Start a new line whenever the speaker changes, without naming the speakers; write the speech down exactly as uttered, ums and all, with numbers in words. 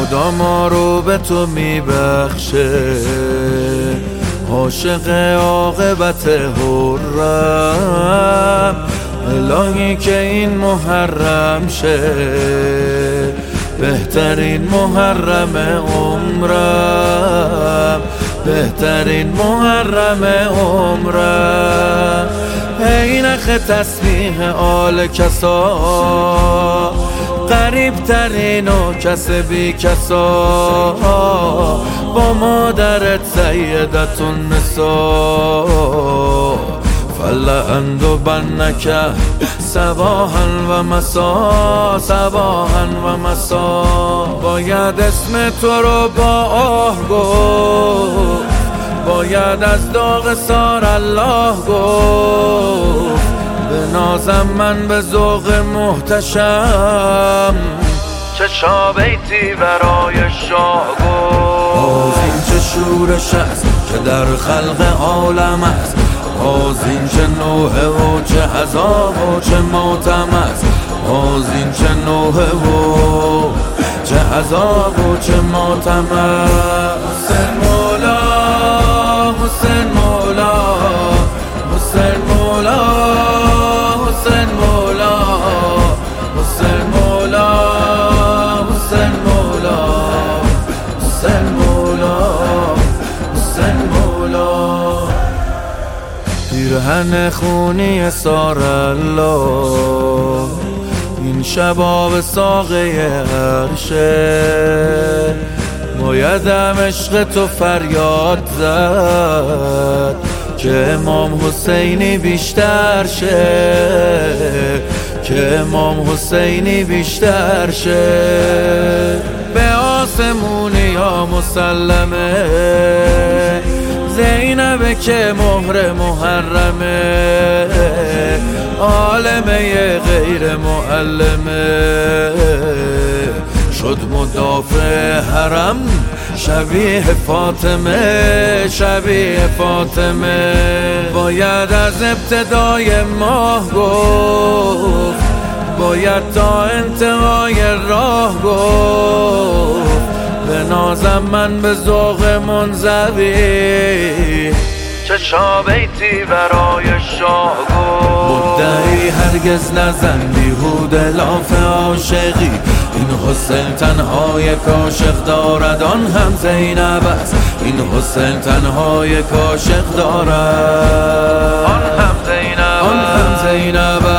خدا ما رو به تو میبخشه، عاشق عاقبت حرم. الهی که این محرم شه، بهترین محرم عمرم، بهترین محرم عمرم. ای نخ تسبیح آل کسا، قریب ترین و کس بی کسا، با مادرت سیدت النساء. فلعند بنک صباحا و مسا، صباحا و مسا. باید اسم تو رو با آه گفت، باید از داغ سار الله گفت. به نازم من به ذوق محتشم، چشا بیتی برای شاه گفت. باز این چه شورش است که در خلق عالم است، باز این چه نوحه و چه عذاب و چه ماتم است، باز این چه نوحه و چه عذاب و چه ماتم است. حسین مولا، حسین مولا، حسین مولا، حسین مولا، حسین مولا، حسین مولا، حسین مولا، حسین مولا. پیرهن خونی سار الله، این شباب ساقه عرشه. بایدم عشق تو فریاد زد که امام حسینی بیشتر شه، که امام حسینی بیشتر شه. به آسمونی یا مسلمه، زینبه که مهر محرمه، عالمه غیر معلمه. شد مدافع حرم شبیه فاطمه، شبیه فاطمه. باید از ابتدای ماه گفت، باید تا انتهای راه گفت. به نازم من به ذوق منزوی، چشا بیتی برای شاه گفت. مدعی هرگز نزن بیهوده لاف عاشقی، این حسین تنهای کاشق دارد آن هم زینب است، این حسین تنهای کاشق دارد آن هم زینب، آن هم زینب